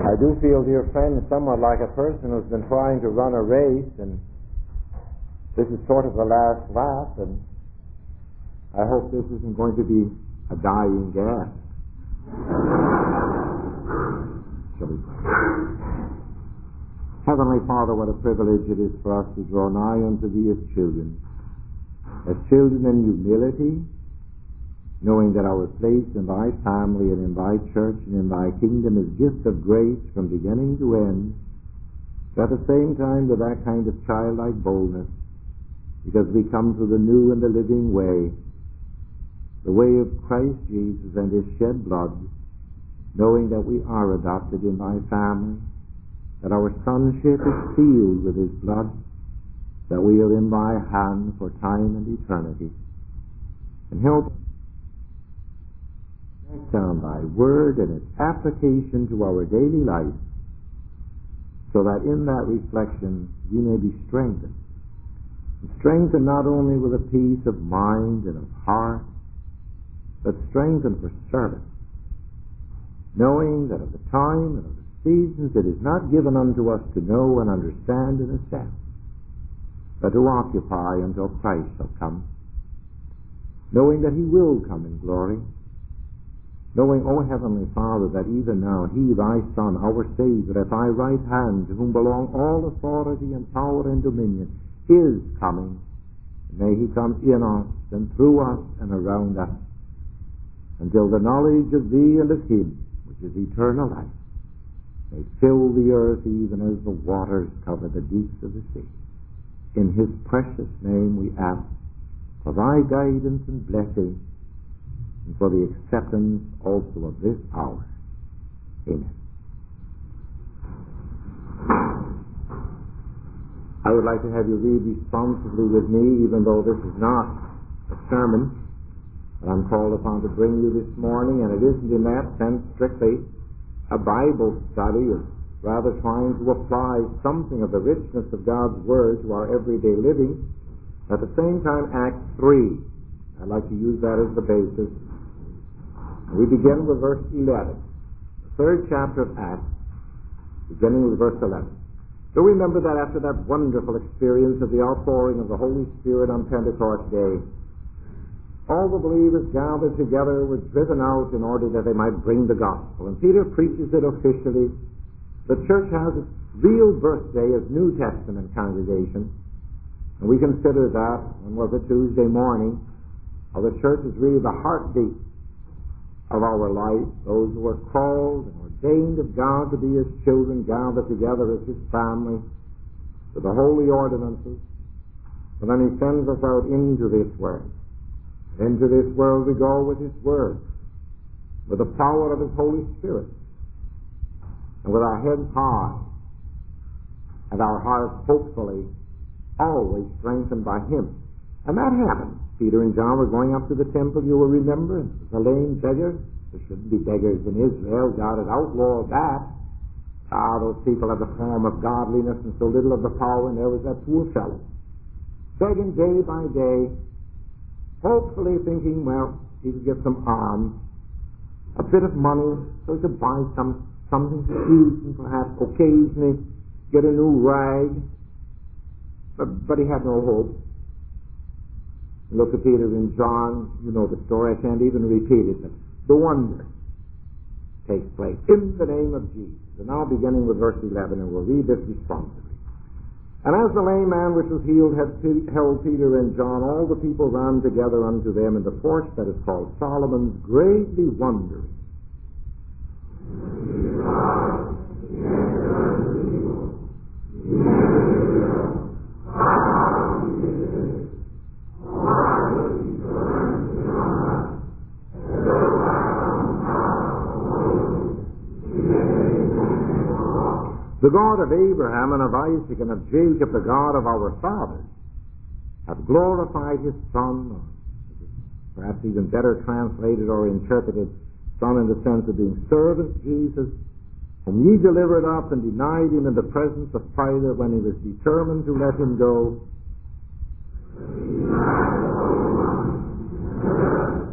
I do feel, dear friends, somewhat like a person who's been trying to run a race, and this is sort of the last lap, and I hope this isn't going to be a dying gasp. Shall we pray? Heavenly Father, what a privilege it is for us to draw nigh unto Thee as children in humility, knowing that our place in Thy family and in Thy church and in Thy kingdom is gift of grace from beginning to end, but at the same time with that kind of childlike boldness, because we come to the new and the living way, the way of Christ Jesus and His shed blood, knowing that we are adopted in Thy family, that our sonship is sealed with His blood, that we are in Thy hand for time and eternity. And help us down Thy word and its application to our daily life, so that in that reflection we may be strengthened. And strengthened not only with a peace of mind and of heart, but strengthened for service, knowing that of the time and of the seasons it is not given unto us to know and understand and assess, but to occupy until Christ shall come, knowing that He will come in glory, knowing, O Heavenly Father, that even now He, Thy Son, our Savior, at Thy right hand, to whom belong all authority and power and dominion, is coming. May He come in us and through us and around us, until the knowledge of Thee and of Him, which is eternal life, may fill the earth even as the waters cover the deeps of the sea. In His precious name we ask for Thy guidance and blessing, and for the acceptance also of this hour. Amen. I would like to have you read responsively with me, even though this is not a sermon that I'm called upon to bring you this morning, and it isn't in that sense strictly a Bible study, or rather trying to apply something of the richness of God's Word to our everyday living. At the same time, Acts 3. I'd like to use that as the basis. We begin with verse 11. The third chapter of Acts, beginning with verse 11. So remember that after that wonderful experience of the outpouring of the Holy Spirit on Pentecost Day, all the believers gathered together were driven out in order that they might bring the gospel. And Peter preaches it officially. The church has its real birthday as New Testament congregation. And we consider that, on was a Tuesday morning, how the church is really the heartbeat of our life, those who are called and ordained of God to be His children, gathered together as His family, with the holy ordinances, and then He sends us out into this world. Into this world we go with His Word, with the power of His Holy Spirit, and with our heads high, and our hearts hopefully always strengthened by Him. And that happened. Peter and John were going up to the temple, you will remember, and the lame beggar. There shouldn't be beggars in Israel. God had outlawed that. Those people have the form of godliness and so little of the power, and there was that poor fellow, begging day by day, hopefully thinking, well, he could get some alms, a bit of money, so he could buy something to eat, and perhaps occasionally get a new rag. But he had no hope. Look at Peter and John, you know the story, I can't even repeat it, but the wonder takes place in the name of Jesus. And now beginning with verse 11, and we'll read this responsibly. And as the lame man which was healed had held Peter and John, all the people ran together unto them in the porch that is called Solomon's, greatly wondering. The God of Abraham and of Isaac and of Jacob, the God of our fathers, hath glorified His Son, or perhaps even better translated or interpreted, Son in the sense of being servant Jesus, whom ye delivered up and denied Him in the presence of Pilate when he was determined to let Him go.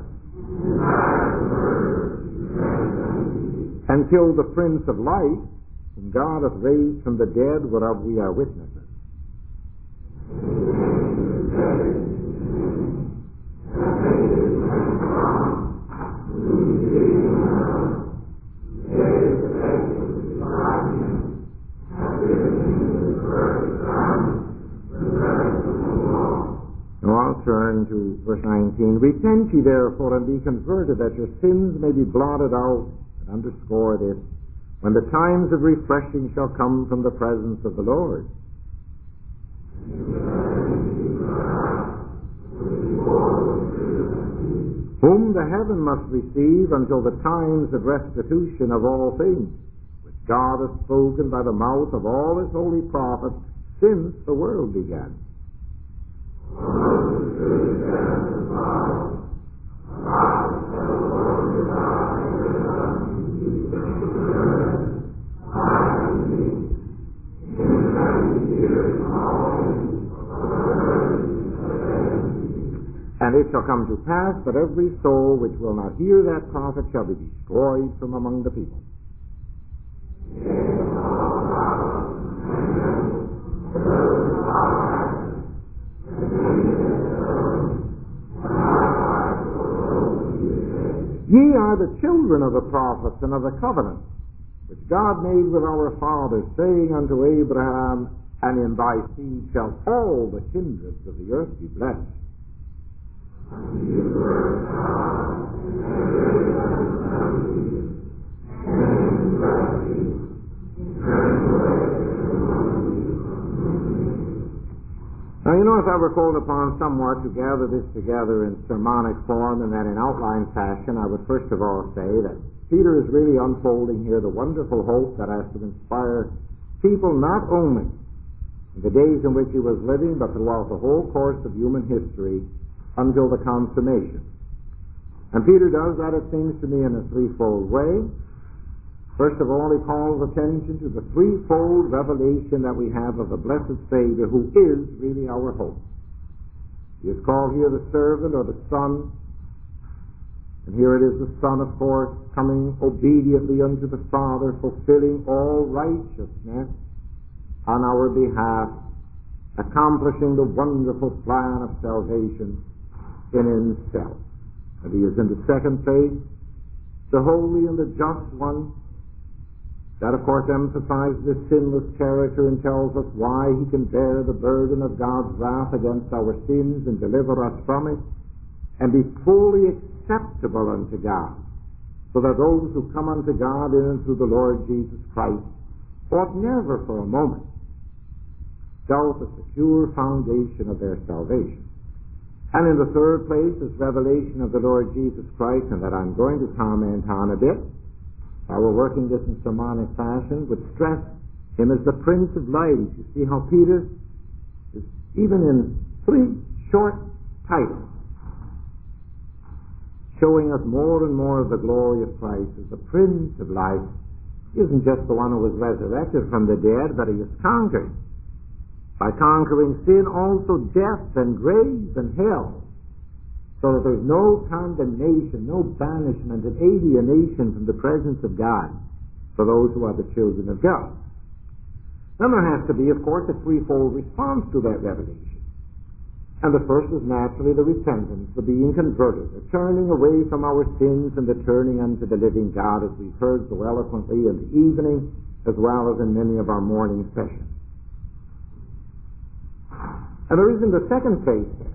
And killed the Prince of Life, whom God hath raised from the dead, whereof we are witnesses. Now I'll turn to verse 19. Repent ye therefore and be converted, that your sins may be blotted out, and underscore this, when the times of refreshing shall come from the presence of the Lord. Whom the heaven must receive until the times of restitution of all things, which God hath spoken by the mouth of all his holy prophets since the world began. And it shall come to pass that every soul which will not hear that prophet shall be destroyed from among the people. Ye are the children of the prophets and of the covenant, which God made with our fathers, saying unto Abraham, and in thy seed shall all the kindreds of the earth be blessed. Now, you know, if I were called upon somewhat to gather this together in sermonic form and then in outline fashion, I would first of all say that Peter is really unfolding here the wonderful hope that has to inspire people not only in the days in which he was living, but throughout the whole course of human history until the consummation. And Peter does that, it seems to me, in a threefold way. First of all, he calls attention to the threefold revelation that we have of the blessed Savior, who is really our hope. He is called here the servant or the Son, and here it is the Son, of course, coming obediently unto the Father, fulfilling all righteousness on our behalf, accomplishing the wonderful plan of salvation in himself. And he is in the second phase, the holy and the just one. That, of course, emphasizes his sinless character and tells us why he can bear the burden of God's wrath against our sins and deliver us from it, and be fully acceptable unto God, so that those who come unto God in and through the Lord Jesus Christ ought never for a moment doubt the secure foundation of their salvation. And in the third place is revelation of the Lord Jesus Christ, and that I'm going to comment on a bit. While we're working this in sermonic fashion, would stress him as the Prince of Light. You see how Peter is, even in 3 short titles, showing us more and more of the glory of Christ as the Prince of Light. He isn't just the one who was resurrected from the dead, but he has conquered. By conquering sin, also death and grave and hell, so that there's no condemnation, no banishment and alienation from the presence of God for those who are the children of God. Then there has to be, of course, a threefold response to that revelation. And the first is naturally the repentance, the being converted, the turning away from our sins and the turning unto the living God, as we've heard so eloquently in the evening as well as in many of our morning sessions. And there is in the second phase here,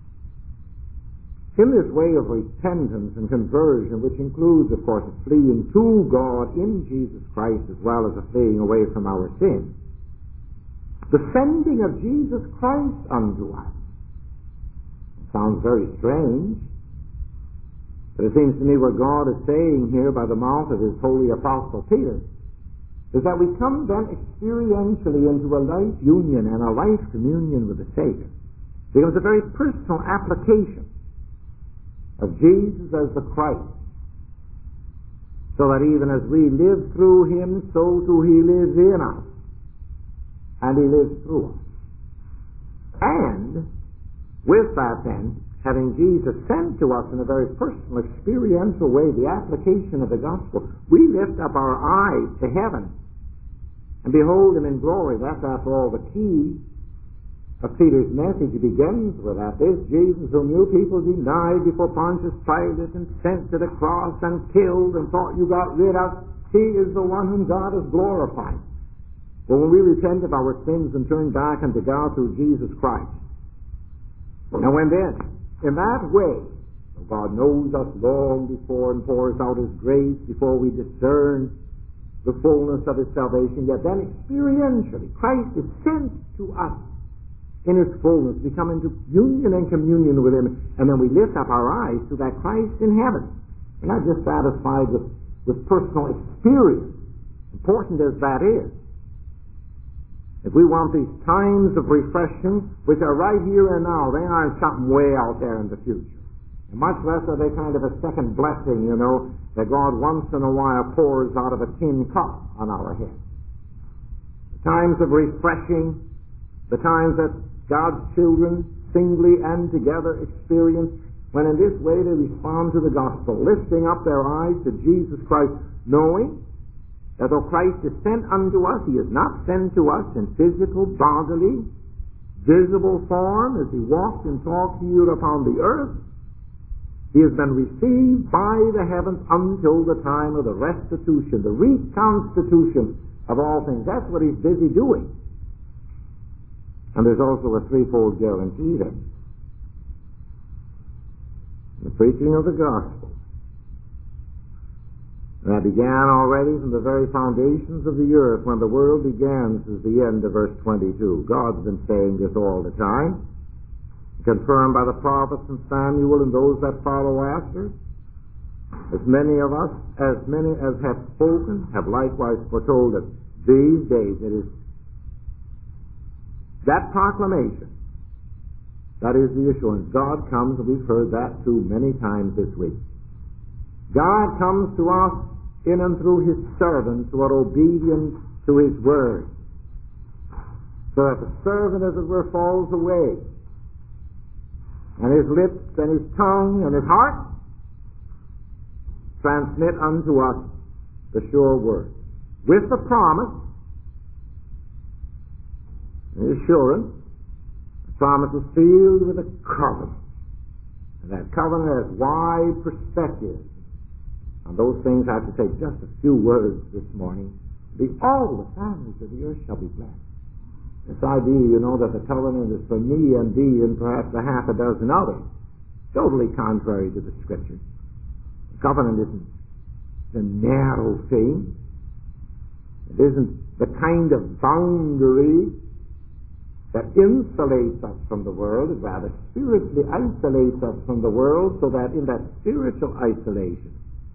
in this way of repentance and conversion, which includes, of course, a fleeing to God in Jesus Christ as well as a fleeing away from our sin, the sending of Jesus Christ unto us. It sounds very strange, but it seems to me what God is saying here by the mouth of his holy apostle Peter is that we come then experientially into a life union and a life communion with the Savior. It becomes a very personal application of Jesus as the Christ, so that even as we live through him, so too he lives in us, and he lives through us. And with that then, having Jesus sent to us in a very personal, experiential way, the application of the gospel, we lift up our eyes to heaven and behold him in glory. That's, after all, the key of Peter's message. He begins with that. This Jesus whom you people denied before Pontius Pilate and sent to the cross and killed and thought you got rid of, he is the one whom God has glorified. But when we repent of our sins and turn back unto God through Jesus Christ, and when then, in that way, God knows us long before and pours out His grace before we discern the fullness of His salvation, yet then experientially Christ is sent to us in His fullness. We come into union and communion with Him, and then we lift up our eyes to that Christ in heaven. We're not just satisfied with personal experience, important as that is. If we want these times of refreshing, which are right here and now, they aren't something way out there in the future. And much less are they kind of a second blessing, that God once in a while pours out of a tin cup on our head. The times of refreshing, the times that God's children, singly and together, experience, when in this way they respond to the gospel, lifting up their eyes to Jesus Christ, knowing that though Christ is sent unto us, He is not sent to us in physical, bodily, visible form as He walked and talked here upon the earth. He has been received by the heavens until the time of the restitution, the reconstitution of all things. That's what He's busy doing. And there's also a threefold guarantee then. The preaching of the gospel. That began already from the very foundations of the earth. When the world began, is the end of verse 22. God's been saying this all the time, confirmed by the prophets and Samuel and those that follow after. As many as have spoken, have likewise foretold it. These days, it is that proclamation, that is the assurance. God comes, and we've heard that too many times this week. God comes to us in and through His servants who are obedient to His word, so that the servant, as it were, falls away, and his lips and his tongue and his heart transmit unto us the sure word, with the promise, the assurance. The promise is sealed with a covenant, and that covenant has wide perspective. On those things I have to take just a few words this morning. All the families of the earth shall be blessed. This idea, that the covenant is for me and thee and perhaps a half a dozen others, totally contrary to the Scriptures. The covenant isn't the narrow thing. It isn't the kind of boundary that insulates us from the world. It rather spiritually isolates us from the world, so that in that spiritual isolation,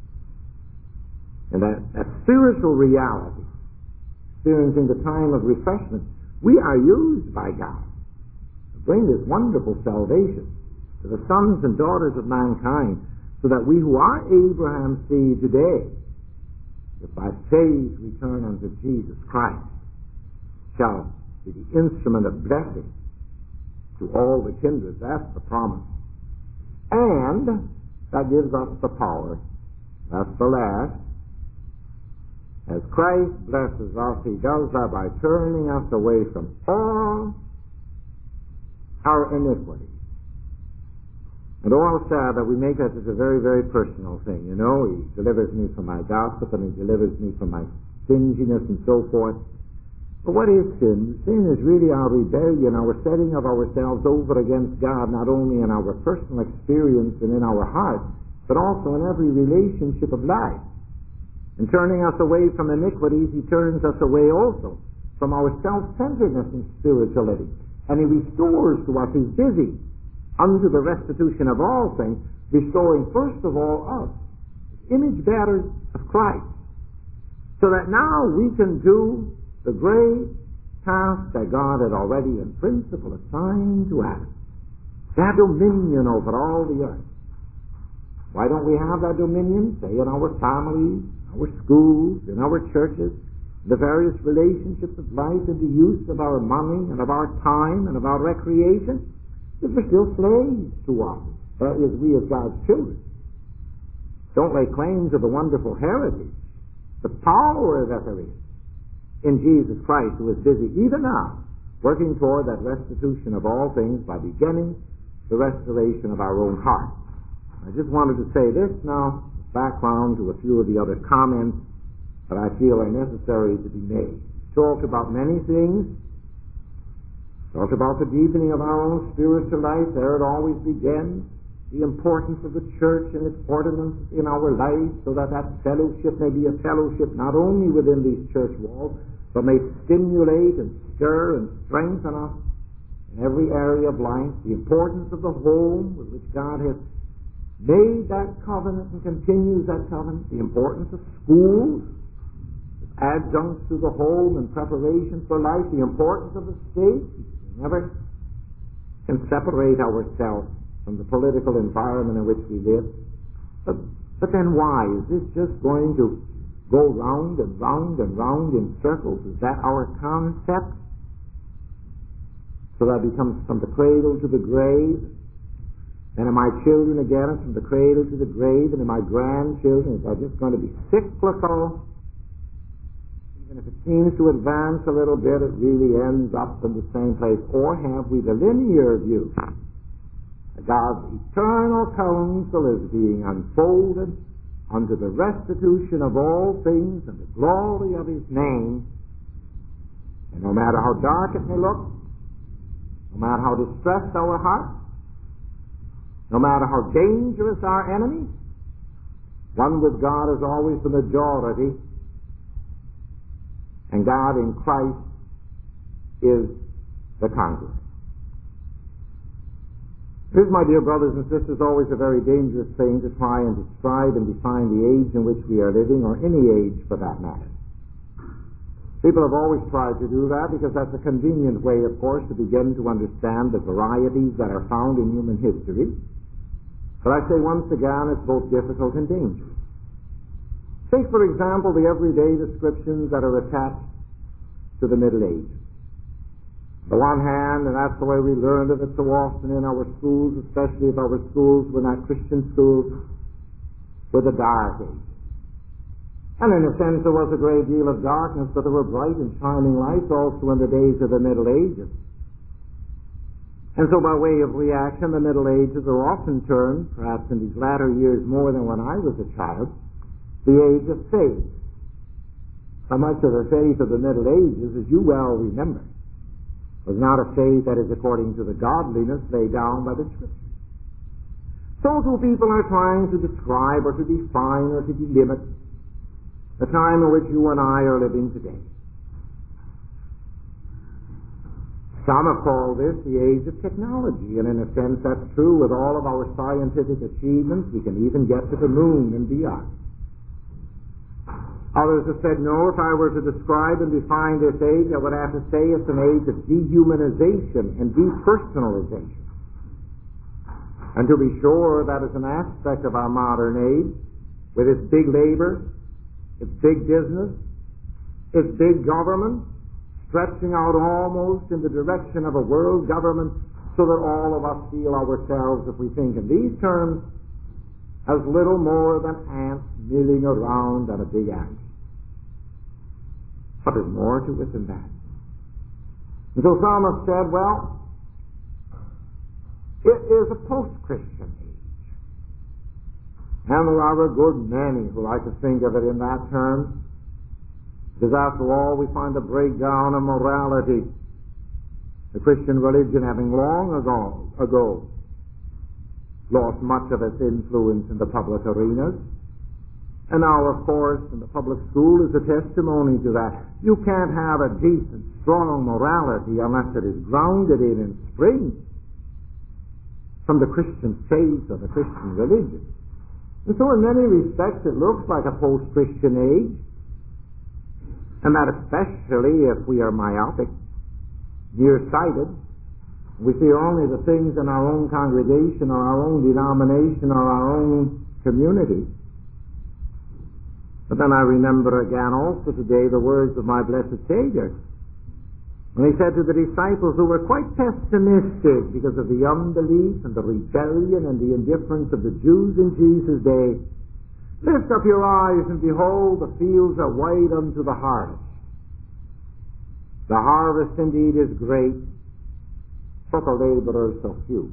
and that spiritual reality, experiencing the time of refreshment, we are used by God to bring this wonderful salvation to the sons and daughters of mankind, so that we who are Abraham's seed today, if by faith we turn unto Jesus Christ, shall be the instrument of blessing to all the kindred. That's the promise. And that gives us the power. That's the last. As Christ blesses us, He does that by turning us away from all our iniquities. And all sad that we make that as a very, very personal thing. He delivers me from my gossip, and He delivers me from my stinginess and so forth. But what is sin? Sin is really our rebellion, our setting of ourselves over against God, not only in our personal experience and in our heart, but also in every relationship of life. In turning us away from iniquities, He turns us away also from our self-centeredness and spirituality. And He restores to us. He's busy unto the restitution of all things, restoring first of all us, image bearers of Christ, so that now we can do the great task that God had already in principle assigned to us. That dominion over all the earth. Why don't we have that dominion, say, in our families, our schools, in our churches, the various relationships of life, and the use of our money and of our time and of our recreation? Because we're still slaves to us, as we as God's children. Don't lay claim to the wonderful heritage, the power that there is in Jesus Christ, who is busy even now working toward that restitution of all things by beginning the restoration of our own heart. I just wanted to say this now, background to a few of the other comments that I feel are necessary to be made. Talked about many things. Talked about the deepening of our own spiritual life. There it always begins. The importance of the church and its ordinance in our lives, so that that fellowship may be a fellowship not only within these church walls, but may stimulate and stir and strengthen us in every area of life. The importance of the home with which God has made that covenant and continues that covenant. The importance of schools, adjuncts to the home and preparation for life. The importance of the state. We never can separate ourselves from the political environment in which we live. But then why? Is this just going to go round and round and round in circles? Is that our concept? So that becomes from the cradle to the grave. And in my children again, it's from the cradle to the grave. And in my grandchildren, it's just going to be cyclical. Even if it seems to advance a little bit, it really ends up in the same place. Or have we the linear view? God's eternal counsel is being unfolded unto the restitution of all things and the glory of His name. And no matter how dark it may look, no matter how distressed our heart, no matter how dangerous our enemy, one with God is always the majority, and God in Christ is the conqueror. It is, my dear brothers and sisters, always a very dangerous thing to try and describe and define the age in which we are living, or any age for that matter. People have always tried to do that because that's a convenient way, of course, to begin to understand the varieties that are found in human history. But I say once again, it's both difficult and dangerous. Take, for example, the everyday descriptions that are attached to the Middle Ages. On the one hand, and that's the way we learned of it so often in our schools, especially if our schools were not Christian schools, were the Dark Ages. And in a sense there was a great deal of darkness, but there were bright and shining lights also in the days of the Middle Ages. And so by way of reaction, the Middle Ages are often termed, perhaps in these latter years more than when I was a child, the age of faith. How much of the faith of the Middle Ages, as you well remember, was not a faith that is according to the godliness laid down by the Scripture. So too people are trying to describe or to define or to delimit the time in which you and I are living today. Some have called this the age of technology, and in a sense that's true. With all of our scientific achievements, we can even get to the moon and beyond. Others have said, no, if I were to describe and define this age, I would have to say it's an age of dehumanization and depersonalization. And to be sure, that is an aspect of our modern age, with its big labor, its big business, its big government, stretching out almost in the direction of a world government, so that all of us feel ourselves, if we think in these terms, as little more than ants milling around on a big ant. But there's more to it than that. And so some have said, well, it is a post-Christian age. And there are a good many who like to think of it in that term, because after all, we find a breakdown of morality. The Christian religion having long ago lost much of its influence in the public arenas. And now, of course, in the public school is a testimony to that. You can't have a decent, strong morality unless it is grounded in and springs from the Christian faith or the Christian religion. And so in many respects it looks like a post-Christian age, and that especially if we are myopic, nearsighted, we see only the things in our own congregation or our own denomination or our own community. But then I remember again also today the words of my blessed Savior, when He said to the disciples who were quite pessimistic because of the unbelief and the rebellion and the indifference of the Jews in Jesus' day, lift up your eyes and behold, the fields are white unto the harvest. The harvest indeed is great, but the laborers so few.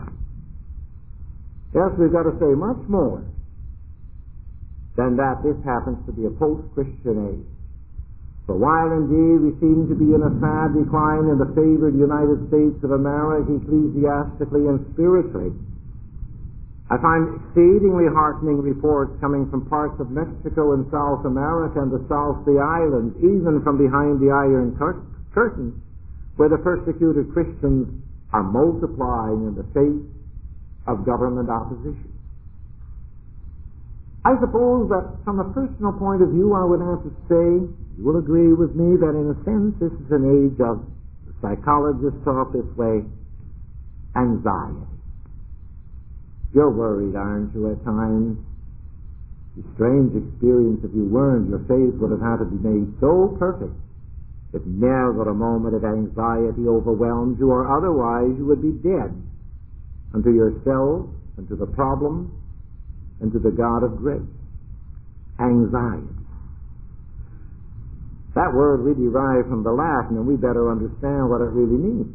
Yes, we've got to say much more than that this happens to be a post-Christian age. For while indeed we seem to be in a sad decline in the favored United States of America, ecclesiastically and spiritually, I find exceedingly heartening reports coming from parts of Mexico and South America and the South Sea Islands, even from behind the Iron Curtain, where the persecuted Christians are multiplying in the face of government opposition. I suppose that from a personal point of view, I would have to say, you will agree with me that in a sense this is an age of, the psychologists talk this way, anxiety. You're worried, aren't you, at times? The strange experience if you weren't, your faith would have had to be made so perfect that never a moment of anxiety overwhelmed you, or otherwise you would be dead unto yourself and to the problem and to the God of grace. Anxiety. That word we derive from the Latin, and we better understand what it really means.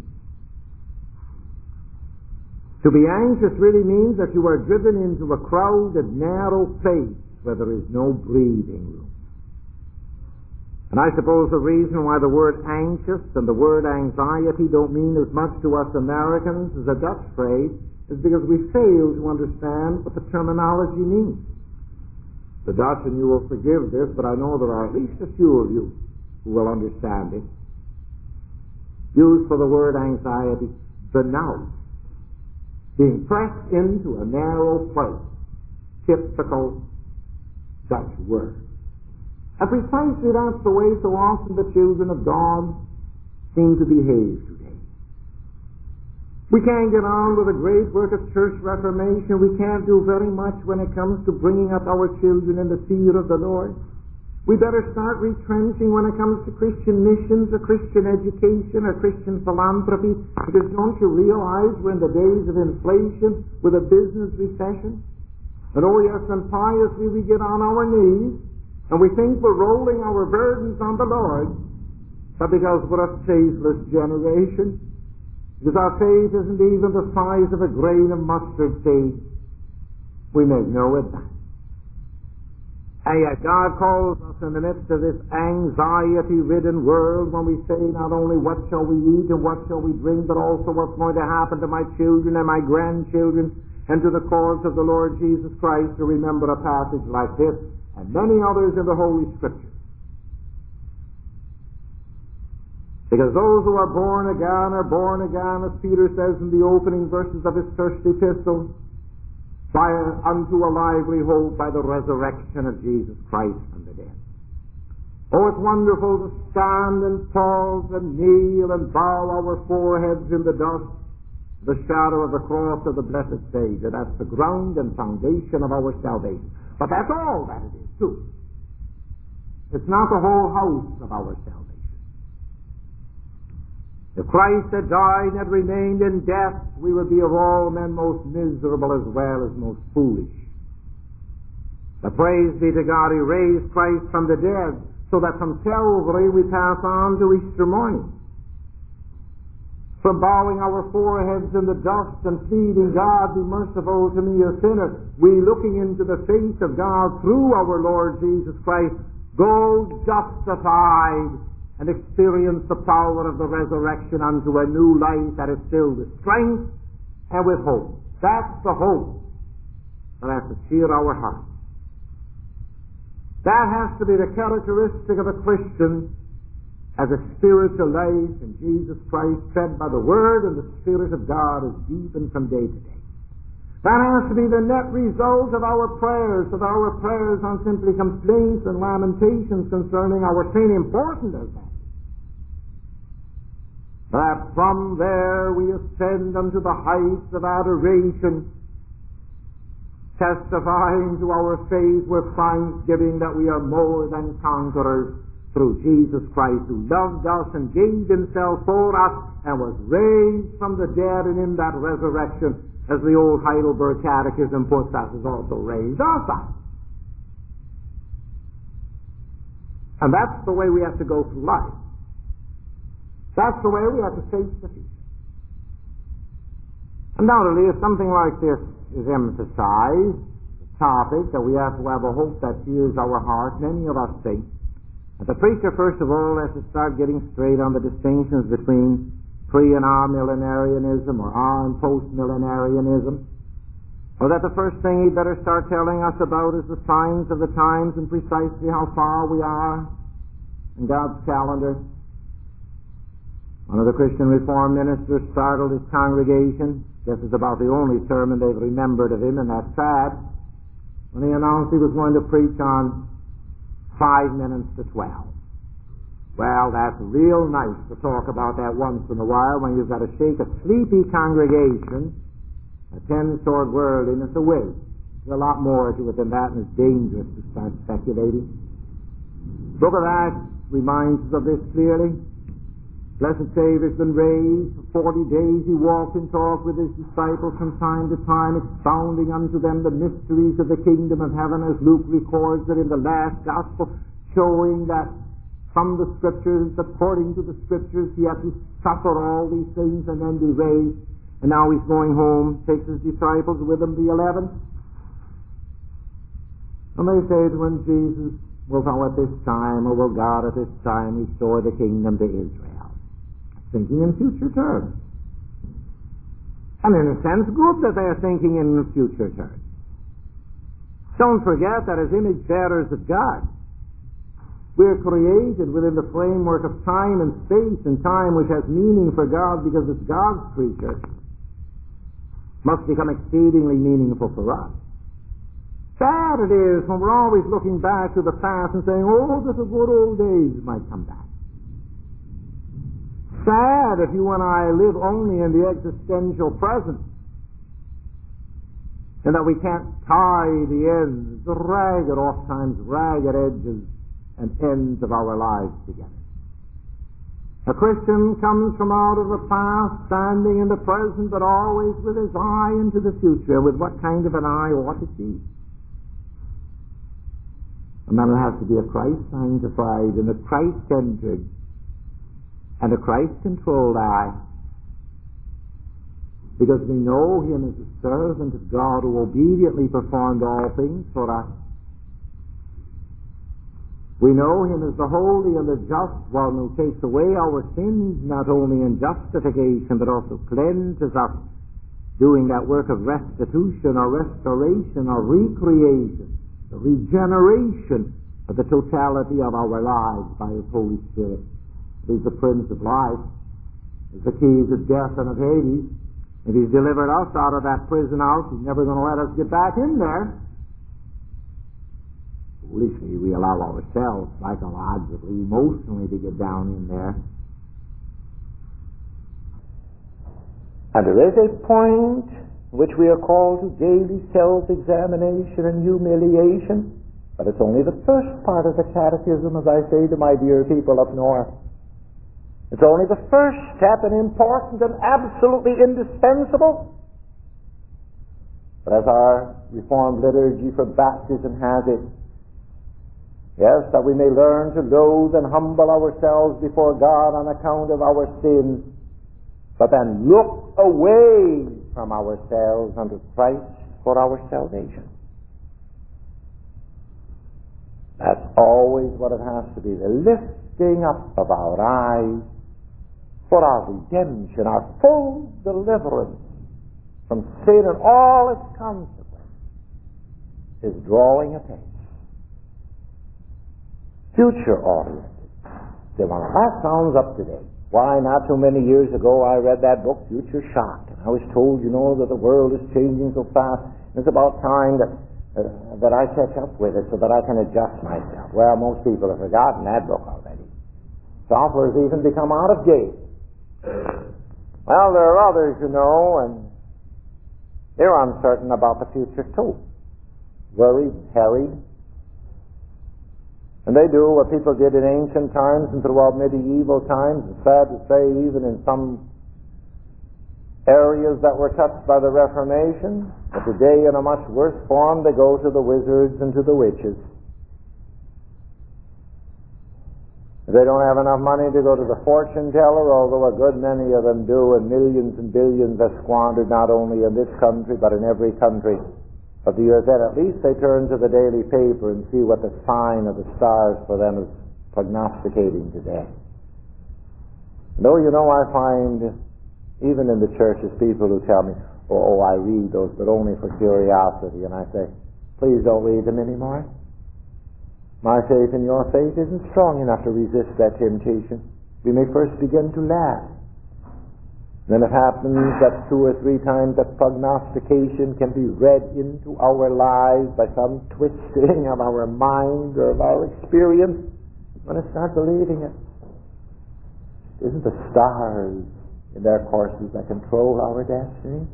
To be anxious really means that you are driven into a crowded, narrow place where there is no breathing room. And I suppose the reason why the word anxious and the word anxiety don't mean as much to us Americans as a Dutch phrase is because we fail to understand what the terminology means. The Dutch, and you will forgive this, but I know there are at least a few of you who will understand it, use for the word anxiety, benauwd, being pressed into a narrow place. Typical Dutch word. And precisely that's the way so often the children of God seem to behave today. We can't get on with a great work of church reformation. We can't do very much when it comes to bringing up our children in the fear of the Lord. We better start retrenching when it comes to Christian missions, or Christian education, or Christian philanthropy, because don't you realize we're in the days of inflation with a business recession? And oh yes, and piously we get on our knees, and we think we're rolling our burdens on the Lord, but because we're a faithless generation, because our faith isn't even the size of a grain of mustard seed, we make no advance. And yet God calls us in the midst of this anxiety-ridden world when we say not only what shall we eat and what shall we drink, but also what's going to happen to my children and my grandchildren, and to the cause of the Lord Jesus Christ, to remember a passage like this and many others in the Holy Scripture. Because those who are born again, as Peter says in the opening verses of his first epistle, by unto a lively hope by the resurrection of Jesus Christ from the dead. Oh, it's wonderful to stand and pause and kneel and bow our foreheads in the dust, the shadow of the cross of the blessed Savior. That's the ground and foundation of our salvation. But that's all that it is, too. It's not the whole house of our salvation. If Christ had died and had remained in death, we would be of all men most miserable as well as most foolish. But praise be to God, He raised Christ from the dead, so that from Calvary we pass on to Easter morning. From bowing our foreheads in the dust and pleading, God, be merciful to me, a sinner, we, looking into the face of God through our Lord Jesus Christ, go justified and experience the power of the resurrection unto a new life that is filled with strength and with hope. That's the hope that has to cheer our hearts. That has to be the characteristic of a Christian, as a spiritual life in Jesus Christ, fed by the Word and the Spirit of God, is deepened from day to day. That has to be the net result of our prayers, aren't simply complaints and lamentations concerning our sin, important as that. That from there we ascend unto the heights of adoration, testifying to our faith with thanksgiving that we are more than conquerors through Jesus Christ, who loved us and gave Himself for us and was raised from the dead, and in that resurrection, as the old Heidelberg Catechism puts us, has also raised us up. And that's the way we have to go through life. That's the way we have to face the future. Undoubtedly, if something like this is emphasized, the topic that we have to have a hope that cheers our heart, many of us think that the preacher, first of all, has to start getting straight on the distinctions between pre- and amillennialism or and post-millenarianism, or that the first thing he'd better start telling us about is the signs of the times and precisely how far we are in God's calendar. One of the Christian Reformed ministers startled his congregation. This is about the only sermon they've remembered of him, and that's sad, when he announced he was going to preach on 5 minutes to 12. Well, that's real nice to talk about that once in a while when you've got to shake a sleepy congregation, a 10-sword worldliness away. There's a lot more to it than that, and it's dangerous to start speculating. Book of Acts reminds us of this clearly. Blessed Savior's been raised. For 40 days he walked and talked with his disciples from time to time, expounding unto them the mysteries of the kingdom of heaven, as Luke records it in the last gospel, showing that from the Scriptures, according to the Scriptures, he had to suffer all these things and then be raised. And now he's going home, takes his disciples with him, the 11. And they say to him, Jesus, will thou at this time, or will God at this time restore the kingdom to Israel? Thinking in future terms. And in a sense, good that they are thinking in future terms. Don't forget that as image bearers of God, we're created within the framework of time and space, and time which has meaning for God because it's God's creature must become exceedingly meaningful for us. Sad it is when we're always looking back to the past and saying, oh, the good old days might come back. Sad if you and I live only in the existential present, and that we can't tie the ends, the ragged, oft-times ragged edges and ends of our lives together. A Christian comes from out of the past, standing in the present, but always with his eye into the future. With what kind of an eye ought it be? A man has to be a Christ-sanctified and a Christ-centered and a Christ-controlled eye, because we know him as a servant of God who obediently performed all things for us. We know him as the holy and the just one who takes away our sins, not only in justification, but also cleanses us, doing that work of restitution or restoration or recreation, the regeneration of the totality of our lives by his Holy Spirit. He's the Prince of Life. He's the keys of death and of Hades. If he's delivered us out of that prison house, he's never going to let us get back in there. Foolishly, we allow ourselves, psychologically, emotionally, to get down in there. And there is a point which we are called to daily self-examination and humiliation, but it's only the first part of the catechism, as I say to my dear people up north. It's only the first step, and important and absolutely indispensable. But as our Reformed liturgy for baptism has it, yes, that we may learn to loathe and humble ourselves before God on account of our sins, but then look away from ourselves unto Christ for our salvation. That's always what it has to be, the lifting up of our eyes for our redemption, our full deliverance from sin and all its consequences, is drawing a pace. Future-oriented. Say, well, that sounds up to date. Why, not too many years ago I read that book, Future Shock, and I was told, that the world is changing so fast, it's about time that I catch up with it so that I can adjust myself. Well, most people have forgotten that book already. Software has even become out of date. Well, there are others, and they're uncertain about the future too. Worried, harried. And they do what people did in ancient times and throughout medieval times. It's sad to say, even in some areas that were touched by the Reformation, but today in a much worse form, they go to the wizards and to the witches. They don't have enough money to go to the fortune teller, although a good many of them do, and millions are squandered not only in this country but in every country of the earth. Then at least they turn to the daily paper and see what the sign of the stars for them is prognosticating today. No, I find even in the churches people who tell me, oh, I read those, but only for curiosity. And I say, please don't read them anymore. My faith in your faith isn't strong enough to resist that temptation. We may first begin to laugh. Then it happens that 2 or 3 times that prognostication can be read into our lives by some twisting of our mind or of our experience. When it's not believing it. It isn't the stars in their courses that control our destiny.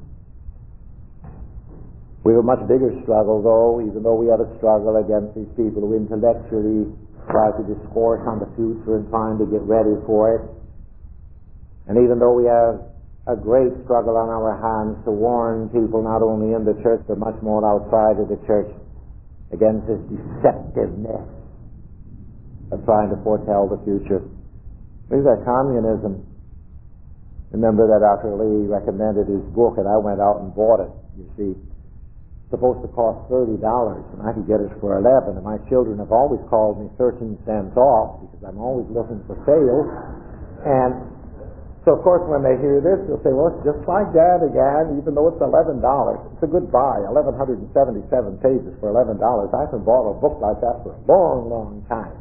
We have a much bigger struggle, though, even though we have a struggle against these people who intellectually try to discourse on the future and trying to get ready for it. And even though we have a great struggle on our hands to warn people, not only in the church, but much more outside of the church, against this deceptiveness of trying to foretell the future. We've got communism. Remember that Dr. Lee recommended his book, and I went out and bought it, you see. Supposed to cost $30, and I could get it for $11. And my children have always called me 13 cents off because I'm always looking for sales. And so, of course, when they hear this, they'll say, well, it's just like that again, even though it's $11. It's a good buy, 1,177 pages for $11. I haven't bought a book like that for a long, long time.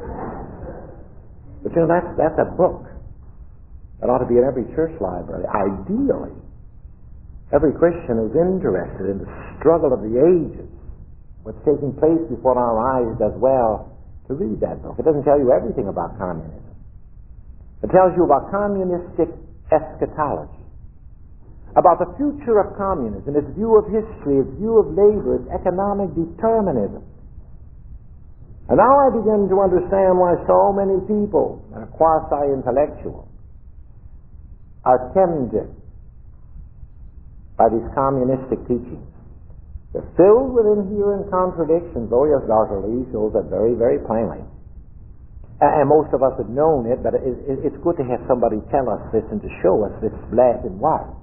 But, that's a book that ought to be in every church library, ideally. Every Christian is interested in the struggle of the ages, what's taking place before our eyes as well, to read that book. It doesn't tell you everything about communism. It tells you about communistic eschatology, about the future of communism, its view of history, its view of labor, its economic determinism. And now I begin to understand why so many people that are quasi-intellectual are tempted by these communistic teachings. They're filled with inherent contradictions. Oh yes, Dr. Lee shows that very, very plainly. And most of us have known it, but it's good to have somebody tell us this and to show us this black and white.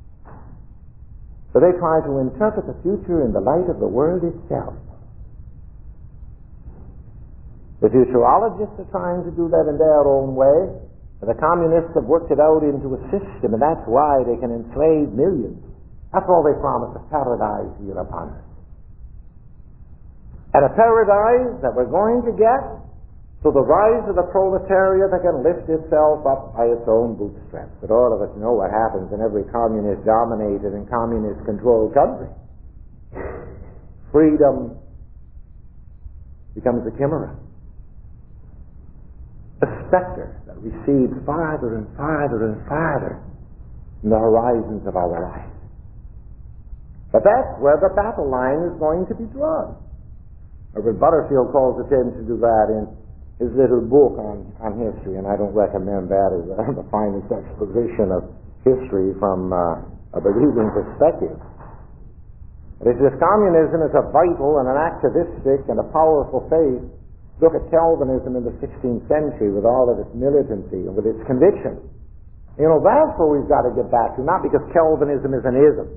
So they try to interpret the future in the light of the world itself. The futurologists are trying to do that in their own way. The communists have worked it out into a system, and that's why they can enslave millions. After all, they promise a paradise here upon earth. And a paradise that we're going to get through the rise of the proletariat that can lift itself up by its own bootstraps. But all of us know what happens in every communist-dominated and communist-controlled country. Freedom becomes a chimera. A specter that recedes farther and farther and farther in the horizons of our lives. But that's where the battle line is going to be drawn. Herbert Butterfield calls attention to that in his little book on history, and I don't recommend that as the finest exposition of history from a believing perspective. But if communism is a vital and an activistic and a powerful faith, look at Calvinism in the 16th century with all of its militancy and with its conviction. That's where we've got to get back to, not because Calvinism is an ism.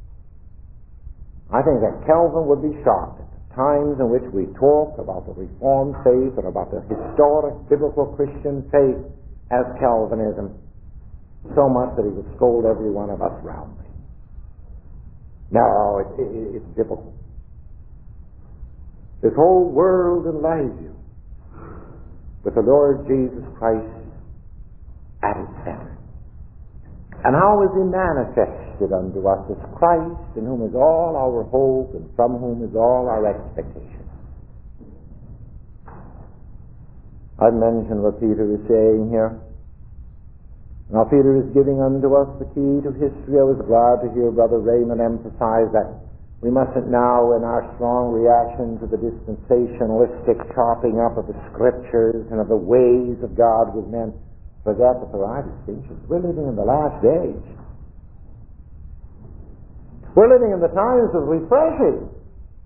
I think that Calvin would be shocked at the times in which we talk about the Reformed faith or about the historic biblical Christian faith as Calvinism, so much that he would scold every one of us roundly. No, it's biblical. This whole world enlives you with the Lord Jesus Christ at its center. And how is he manifested unto us as Christ, in whom is all our hope and from whom is all our expectation? I've mentioned what Peter is saying here. Now Peter is giving unto us the key to history. I was glad to hear Brother Raymond emphasize that we mustn't now, in our strong reaction to the dispensationalistic chopping up of the Scriptures and of the ways of God with men, forget that there are distinctions. We're living in the last days. We're living in the times of refreshing.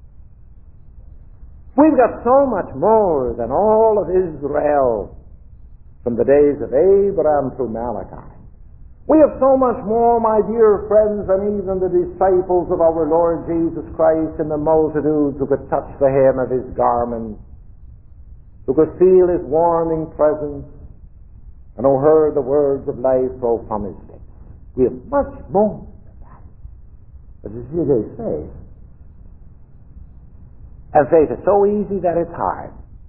We've got so much more than all of Israel from the days of Abraham through Malachi. We have so much more, my dear friends, than even the disciples of our Lord Jesus Christ in the multitudes who could touch the hem of his garment, who could feel his warming presence, and who heard the words of life flow from his lips. We have much more than that. But as they say, and faith is so easy that it's hard.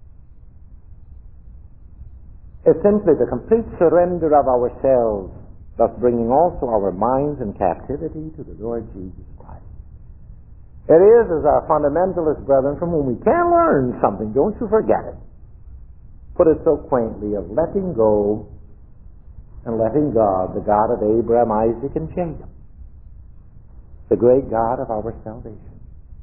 It's simply the complete surrender of ourselves, thus bringing also our minds in captivity to the Lord Jesus Christ. It is, as our fundamentalist brethren, from whom we can learn something, don't you forget it, put it so quaintly, of letting go and letting God, the God of Abraham, Isaac, and Jacob, the great God of our salvation,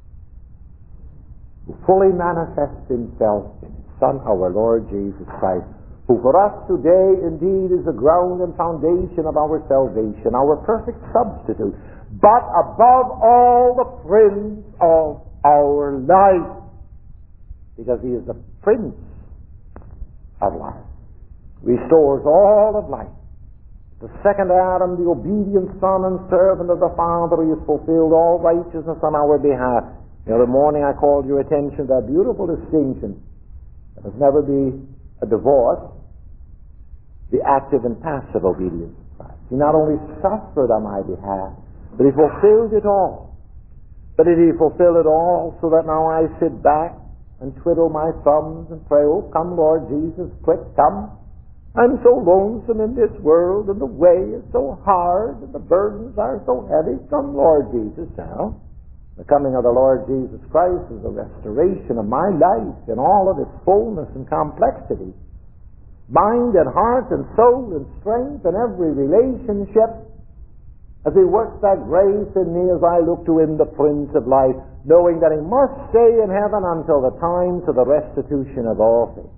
who fully manifests himself in his Son, our Lord Jesus Christ, who for us today indeed is the ground and foundation of our salvation, our perfect substitute, but above all the Prince of our life, because he is the Prince of life, restores all of life. The second Adam, the obedient Son and servant of the Father, he has fulfilled all righteousness on our behalf. The other morning I called your attention to that beautiful distinction. There must never be a divorce, the active and passive obedience of Christ. He not only suffered on my behalf, but he fulfilled it all. But did he fulfill it all so that now I sit back and twiddle my thumbs and pray, oh, come Lord Jesus, quick, come. I'm so lonesome in this world, and the way is so hard, and the burdens are so heavy. Come Lord Jesus now. The coming of the Lord Jesus Christ is the restoration of my life in all of its fullness and complexity. Mind and heart and soul and strength and every relationship, as he works that grace in me as I look to him, the Prince of Life, knowing that he must stay in heaven until the time to the restitution of all things.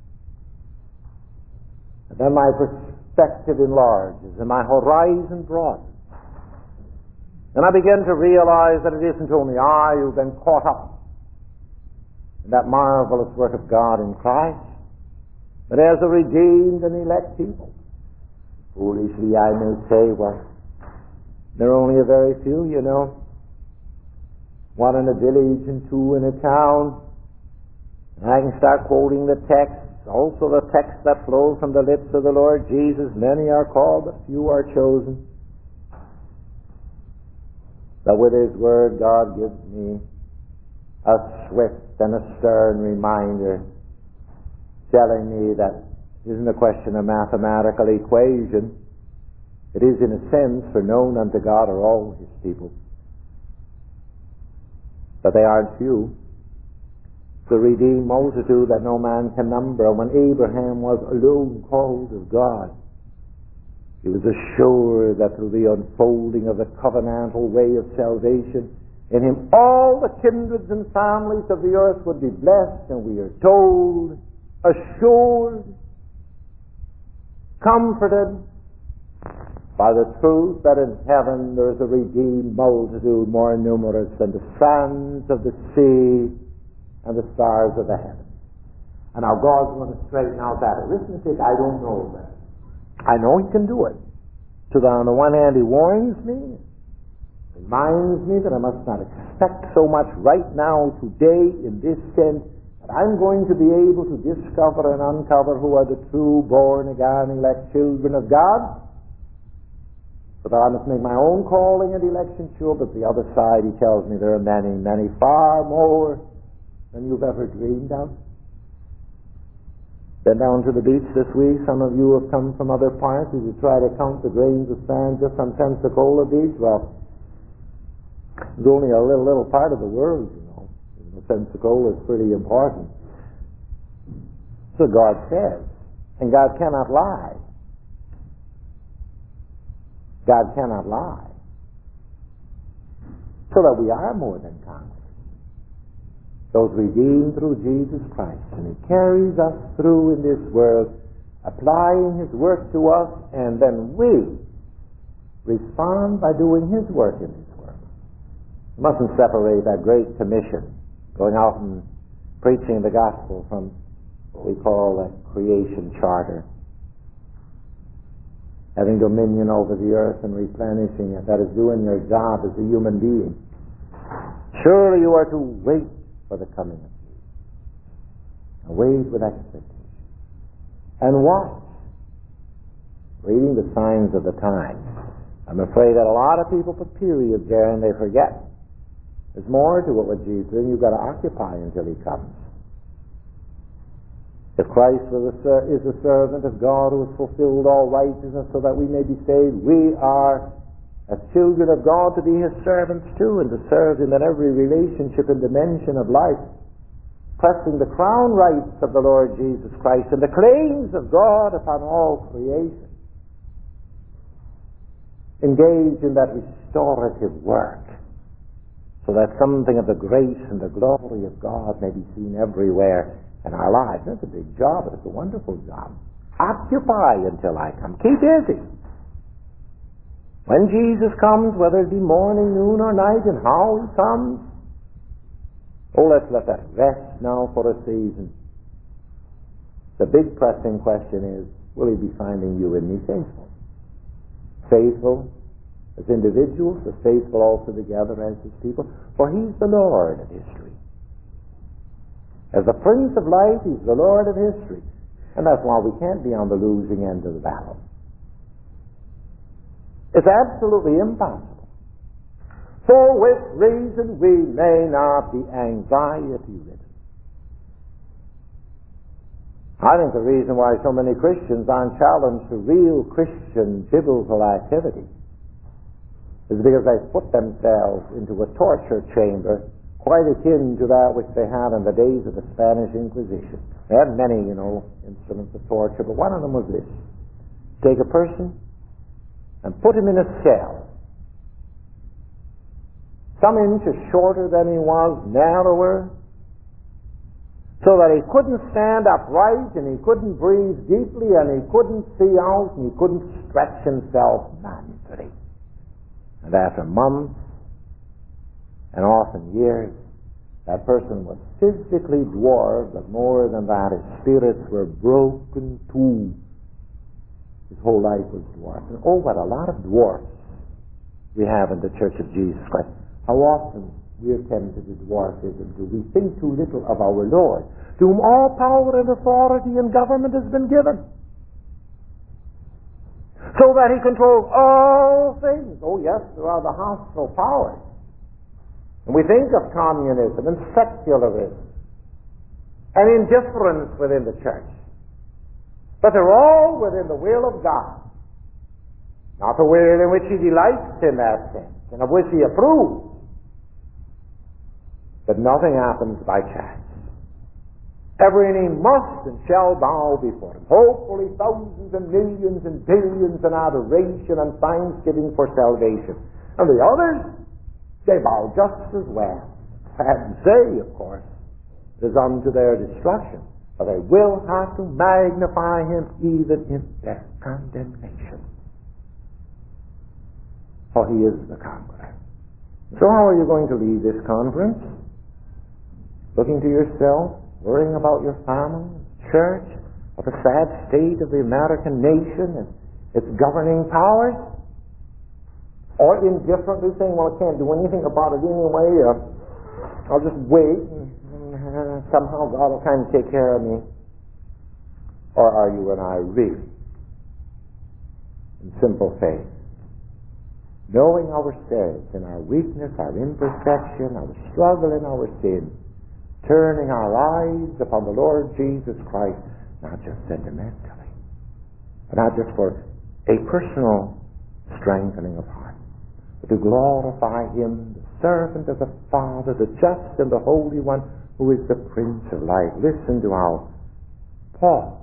And then my perspective enlarges and my horizon broadens. And I begin to realize that it isn't only I who've been caught up in that marvelous work of God in Christ, but as a redeemed and elect people. Foolishly I may say, well, there are only a very few, you know. One in a village and two in a town. And I can start quoting the text, also the text that flows from the lips of the Lord Jesus. Many are called, but few are chosen. But with his word, God gives me a swift and a stern reminder, telling me that it isn't a question of mathematical equation. It is in a sense, for known unto God are all his people. But they aren't few. The redeemed multitude that no man can number. When Abraham was alone called of God, he was assured that through the unfolding of the covenantal way of salvation, in him all the kindreds and families of the earth would be blessed, and we are told, assured, comforted by the truth that in heaven there is a redeemed multitude more numerous than the sands of the sea and the stars of the heavens. And now God's going to straighten out that arithmetic. I don't know that. I know he can do it. So that on the one hand he warns me, reminds me that I must not expect so much right now, today, in this sense, that I'm going to be able to discover and uncover who are the true, born-again, elect children of God. So that I must make my own calling and election sure, but the other side he tells me there are many, many, far more than you've ever dreamed of. Been down to the beach this week. Some of you have come from other parts. Did you try to count the grains of sand just on Pensacola Beach? Well, it's only a little part of the world, you know. Pensacola is pretty important. So God says, and God cannot lie. God cannot lie. So that we are more than conquerors. Those redeemed through Jesus Christ. And he carries us through in this world, applying his work to us, and then we respond by doing his work in this world. We mustn't separate that great commission, going out and preaching the gospel, from what we call a creation charter. having dominion over the earth and replenishing it. That is doing your job as a human being. Surely you are to wait for the coming of Jesus. And wait with expectation. And watch. Reading the signs of the times. I'm afraid that a lot of people put periods there and they forget. There's more to it with Jesus, and you've got to occupy until he comes. If Christ is a servant of God who has fulfilled all righteousness so that we may be saved, we are, as children of God, to be his servants too, and to serve him in every relationship and dimension of life, pressing the crown rights of the Lord Jesus Christ and the claims of God upon all creation. Engage in that restorative work, so that something of the grace and the glory of God may be seen everywhere in our lives. That's a big job, but it's a wonderful job. Occupy until I come. Keep busy. When Jesus comes, whether it be morning, noon, or night, and how he comes, let's let that rest now for a season. The big pressing question is, will he be finding you and me faithful? Faithful as individuals, but faithful also together as his people. For he's the Lord of history. As the Prince of Life, he's the Lord of history. And that's why we can't be on the losing end of the battle. It's absolutely impossible. For which reason we may not be anxiety-ridden. I think the reason why so many Christians aren't challenged to real Christian biblical activity is because they put themselves into a torture chamber quite akin to that which they had in the days of the Spanish Inquisition. They had many, instruments of torture, but one of them was this. Take a person and put him in a cell, some inches shorter than he was, narrower, so that he couldn't stand upright, and he couldn't breathe deeply, and he couldn't see out, and he couldn't stretch himself manfully. And after months, and often years, that person was physically dwarfed, but more than that, his spirits were broken too. His whole life was dwarfed. And what a lot of dwarfs we have in the Church of Jesus Christ. How often we are tempted to dwarfism, do we think too little of our Lord, to whom all power and authority and government has been given, so that he controls all things. Oh yes, there are the hostile powers. And we think of communism and secularism and indifference within the church. But they're all within the will of God. Not the will in which he delights in that sense, and of which he approves. But nothing happens by chance. Every knee must and shall bow before him. Hopefully thousands and millions and billions in adoration and thanksgiving for salvation. And the others, they bow just as well. And they, of course, it is unto their destruction. But they will have to magnify him even in their condemnation. For he is the conqueror. So how are you going to leave this conference? Looking to yourself, worrying about your family, church, of the sad state of the American nation and its governing powers? Or indifferently saying, well, I can't do anything about it anyway, I'll just wait, and somehow God will kind of take care of me. Or are you and I really, in simple faith, knowing ourselves in our weakness, our imperfection, our struggle in our sin, turning our eyes upon the Lord Jesus Christ, not just sentimentally, but not just for a personal strengthening of heart, but to glorify him, the servant of the Father, the just and the Holy One, who is the Prince of Life. Listen to how Paul,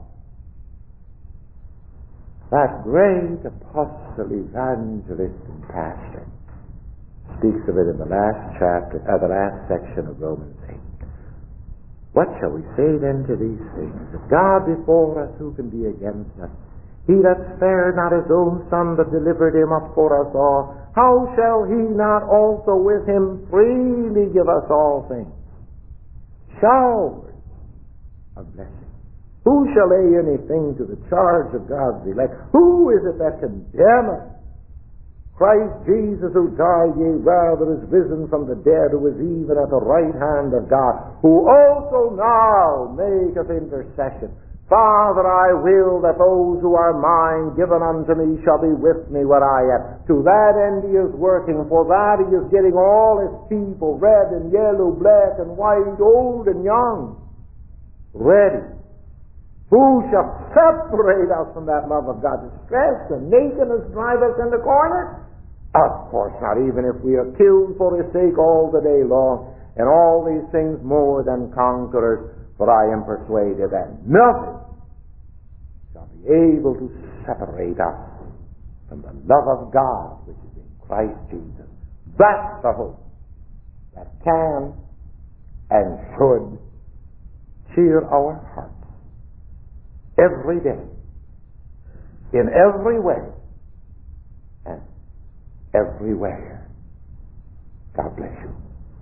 that great apostle, evangelist, and pastor, speaks of it in the last chapter, the last section of Romans 8. What shall we say then to these things? If God be for us, who can be against us? He that spared not his own Son, but delivered him up for us all, how shall he not also with him freely give us all things? Showers of blessing Who shall lay anything to the charge of God's elect? Who is it that condemneth? Christ Jesus, who died, yea, rather is risen from the dead, who is even at the right hand of God, who also now maketh intercession. Father, I will that those who are mine given unto me shall be with me where I am. To that end he is working, for that he is getting all his people, red and yellow, black and white, old and young, ready. Who shall separate us from that love of God? Distress and nakedness drive us into corners? Of course not, even if we are killed for his sake all the day long, and all these things more than conquerors, for I am persuaded that nothing shall be able to separate us from the love of God which is in Christ Jesus. That's the hope that can and should cheer our hearts every day, in every way, and everywhere. God bless you.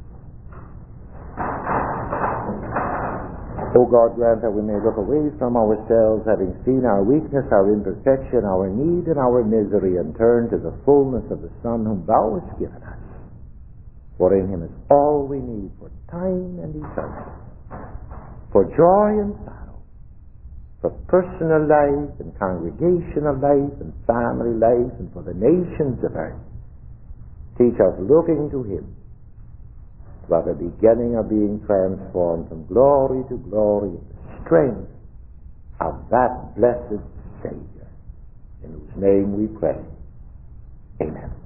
O God, grant that we may look away from ourselves, having seen our weakness, our imperfection, our need, and our misery, and turn to the fullness of the Son whom Thou hast given us. For in Him is all we need for time and eternity, for joy and sorrow, for personal life and congregational life and family life, and for the nations of earth. Teach us looking to Him, by the beginning of being transformed from glory to glory in the strength of that blessed Savior, in whose name we pray. Amen.